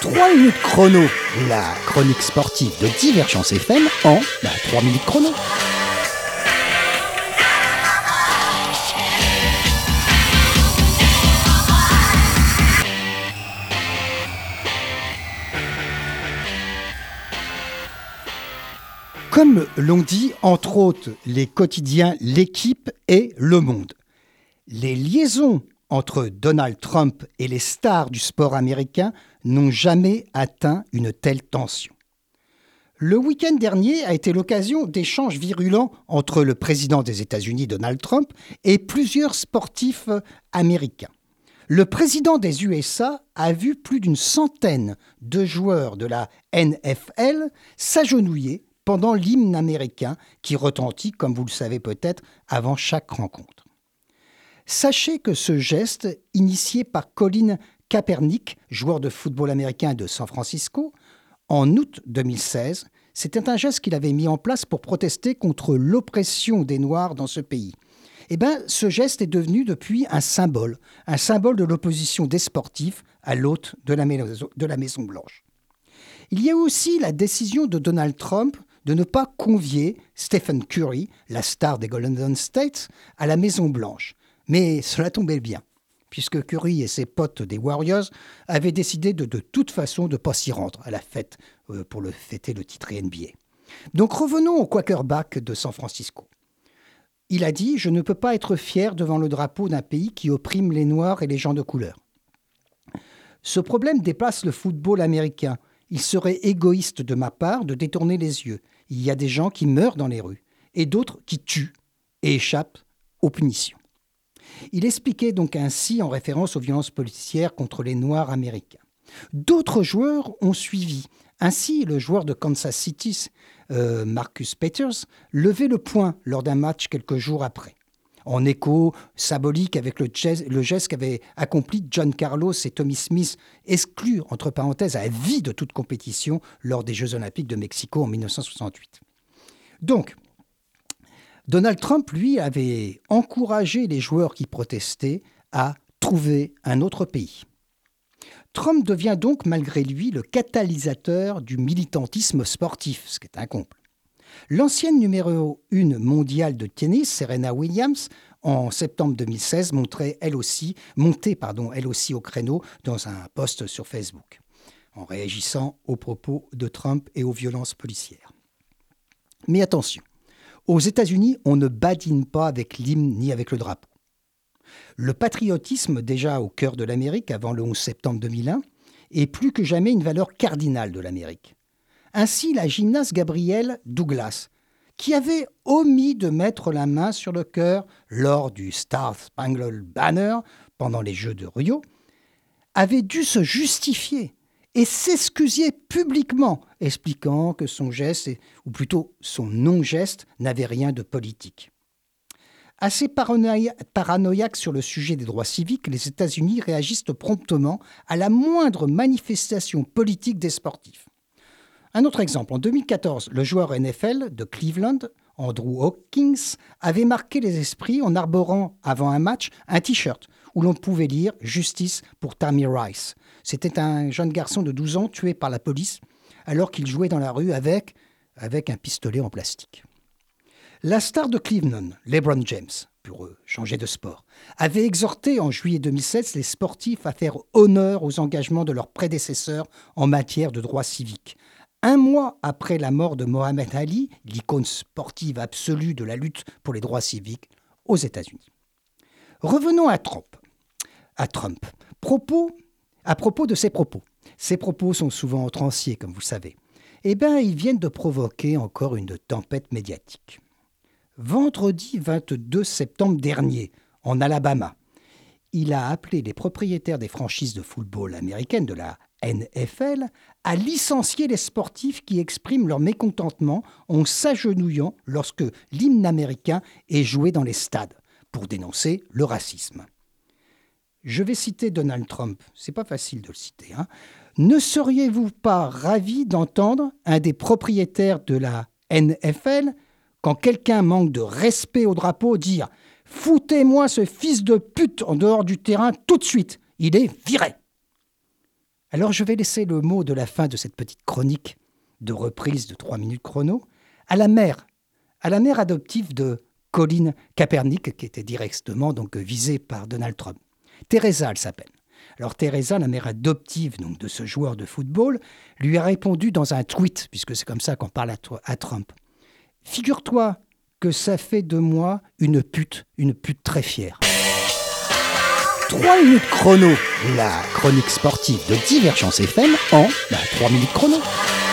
3 minutes chrono, la chronique sportive de Divergence FM en 3 minutes chrono. Comme l'ont dit, entre autres, les quotidiens L'Équipe et Le Monde, les liaisons entre Donald Trump et les stars du sport américain n'ont jamais atteint une telle tension. Le week-end dernier a été l'occasion d'échanges virulents entre le président des États-Unis, Donald Trump, et plusieurs sportifs américains. Le président des USA a vu plus d'une centaine de joueurs de la NFL s'agenouiller pendant l'hymne américain qui retentit, comme vous le savez peut-être, avant chaque rencontre. Sachez que ce geste, initié par Colin Kaepernick, joueur de football américain de San Francisco, en août 2016, c'était un geste qu'il avait mis en place pour protester contre l'oppression des Noirs dans ce pays. Ce geste est devenu depuis un symbole de l'opposition des sportifs à l'hôte de la Maison-Blanche. Il y a aussi la décision de Donald Trump de ne pas convier Stephen Curry, la star des Golden State, à la Maison-Blanche. Mais cela tombait bien, puisque Curry et ses potes des Warriors avaient décidé de toute façon de ne pas s'y rendre à la fête pour fêter le titre NBA. Donc revenons au quarterback de San Francisco. Il a dit « Je ne peux pas être fier devant le drapeau d'un pays qui opprime les Noirs et les gens de couleur. » Ce problème dépasse le football américain. Il serait égoïste de ma part de détourner les yeux. Il y a des gens qui meurent dans les rues et d'autres qui tuent et échappent aux punitions. Il expliquait donc ainsi en référence aux violences policières contre les Noirs américains. D'autres joueurs ont suivi. Ainsi, le joueur de Kansas City, Marcus Peters, levait le poing lors d'un match quelques jours après. En écho symbolique avec le geste qu'avaient accompli John Carlos et Tommy Smith, exclus, entre parenthèses, à vie de toute compétition lors des Jeux Olympiques de Mexico en 1968. Donc, Donald Trump, lui, avait encouragé les joueurs qui protestaient à trouver un autre pays. Trump devient donc, malgré lui, le catalyseur du militantisme sportif, ce qui est un comble. L'ancienne numéro 1 mondiale de tennis, Serena Williams, en septembre 2016, montait elle aussi au créneau dans un post sur Facebook, en réagissant aux propos de Trump et aux violences policières. Mais attention, aux États-Unis, on ne badine pas avec l'hymne ni avec le drapeau. Le patriotisme, déjà au cœur de l'Amérique avant le 11 septembre 2001, est plus que jamais une valeur cardinale de l'Amérique. Ainsi, la gymnaste Gabrielle Douglas, qui avait omis de mettre la main sur le cœur lors du Star Spangled Banner pendant les Jeux de Rio, avait dû se justifier et s'excuser publiquement, expliquant que son geste, ou plutôt son non-geste, n'avait rien de politique. Assez paranoïaques sur le sujet des droits civiques, les États-Unis réagissent promptement à la moindre manifestation politique des sportifs. Un autre exemple, en 2014, le joueur NFL de Cleveland, Andrew Hawkins, avait marqué les esprits en arborant, avant un match, un t-shirt où l'on pouvait lire « Justice pour Tamir Rice ». C'était un jeune garçon de 12 ans tué par la police alors qu'il jouait dans la rue avec un pistolet en plastique. La star de Cleveland, LeBron James, pour changer de sport, avait exhorté en juillet 2016 les sportifs à faire honneur aux engagements de leurs prédécesseurs en matière de droits civiques. Un mois après la mort de Mohamed Ali, l'icône sportive absolue de la lutte pour les droits civiques aux États-Unis. Revenons à Trump. À propos de ses propos. Ces propos sont souvent outranciers, comme vous savez. Ils viennent de provoquer encore une tempête médiatique. Vendredi 22 septembre dernier, en Alabama, il a appelé les propriétaires des franchises de football américaines de la NFL à licencier les sportifs qui expriment leur mécontentement en s'agenouillant lorsque l'hymne américain est joué dans les stades pour dénoncer le racisme. Je vais citer Donald Trump, c'est pas facile de le citer. Ne seriez-vous pas ravi d'entendre un des propriétaires de la NFL, quand quelqu'un manque de respect au drapeau, dire « Foutez-moi ce fils de pute en dehors du terrain tout de suite, il est viré !» Alors je vais laisser le mot de la fin de cette petite chronique de reprise de 3 minutes chrono à la mère adoptive de Colin Kaepernick, qui était directement donc visée par Donald Trump. Teresa, elle s'appelle. Alors Teresa, la mère adoptive donc, de ce joueur de football, lui a répondu dans un tweet, puisque c'est comme ça qu'on parle à Trump. « Figure-toi que ça fait de moi une pute très fière. » 3 minutes chrono, la chronique sportive de Divergence FM en 3 minutes chrono.